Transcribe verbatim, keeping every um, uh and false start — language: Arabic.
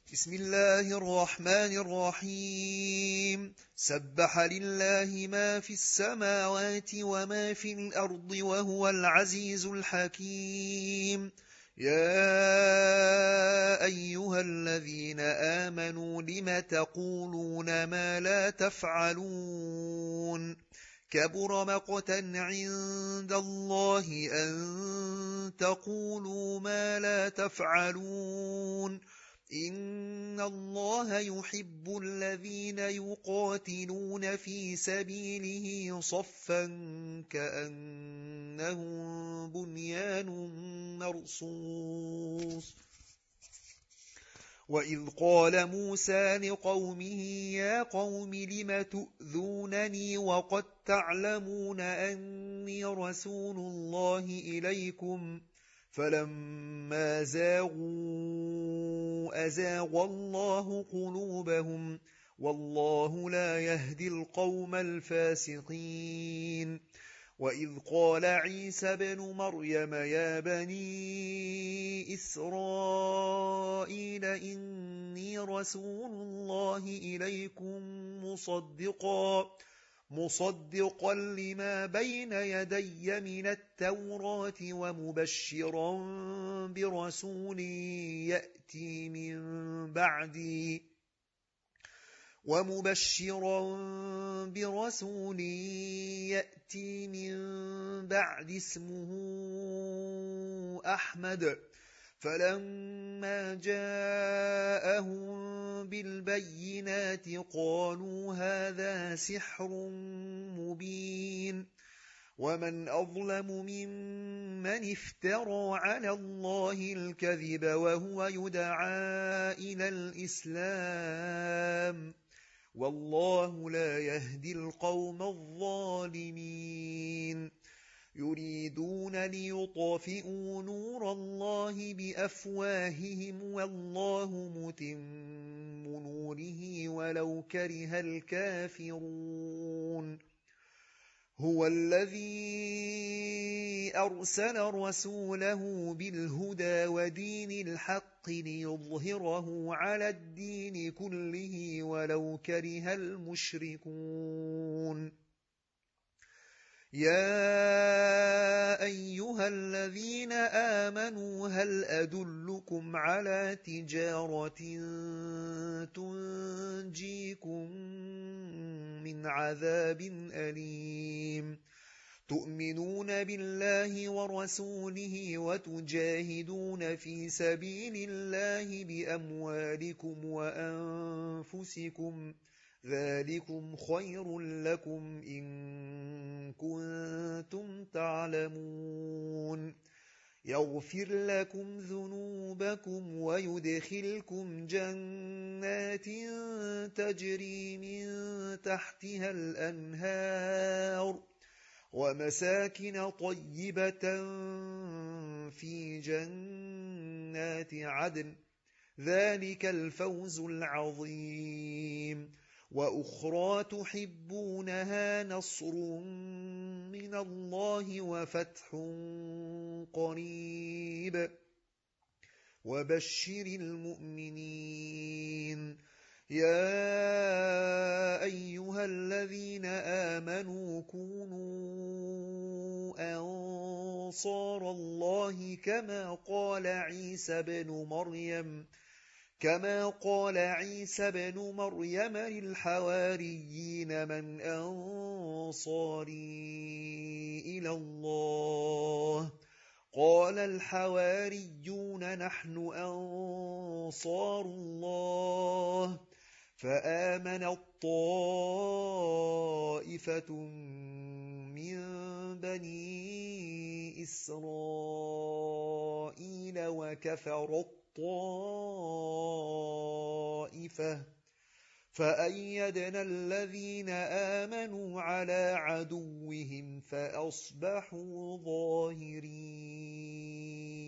بسم الله الرحمن الرحيم سبح لله ما في السماوات وما في الأرض وهو العزيز الحكيم. يا أيها الذين آمنوا لم تقولون ما لا تفعلون كبر مقتا عند الله أن تقولوا ما لا تفعلون إن الله يحب الذين يقاتلون في سبيله صفا كأنهم بنيان مرصوص. وإذ قال موسى لقومه يا قوم لم تؤذونني وقد تعلمون أني رسول الله إليكم فلما زاغوا أزاغ الله قلوبهم والله لا يهدي القوم الفاسقين. وإذ قال عيسى بن مريم يا بني إسرائيل إني رسول الله إليكم مصدقا مصدقا لما بين يدي من التوراة ومبشرا برسول يأتي من بعدي ومبشرا برسول يأتي من بعد اسمه أحمد. فلما جاءهم بالبينات قالوا هذا سحر مبين ومن أظلم ممن افترى على الله الكذب وهو يدعى إلى الإسلام والله لا يهدي القوم الظالمين. يريدون ليطفئوا نور الله بأفواههم والله متم نوره ولو كره الكافرون. هو الذي أرسل رسوله بالهدى ودين الحق ليظهره على الدين كله ولو كره المشركون. يا أيها الذين آمنوا هل أدلكم على تجارة تنجيكم من عذاب أليم تؤمنون بالله ورسوله وتجاهدون في سبيل الله بأموالكم وأنفسكم ذلكم خير لكم إن كنتم تعلمون. يغفر لكم ذنوبكم ويدخلكم جنات تجري من تحتها الأنهار ومساكن طيبة في جنات عدن ذلك الفوز العظيم. وأخرى تحبونها نصر من الله وفتح قريب وبشر المؤمنين. يا أيها الذين آمنوا كونوا أنصار الله كما قال عيسى بن مريم كما قال عيسى بن مريم للحواريين من أنصاري إلى الله قال الحواريون نحن أنصار الله. فآمنت طائفة من بني إسرائيل وكفرت طائفة فأيدنا الذين آمنوا على عدوهم فأصبحوا ظاهرين.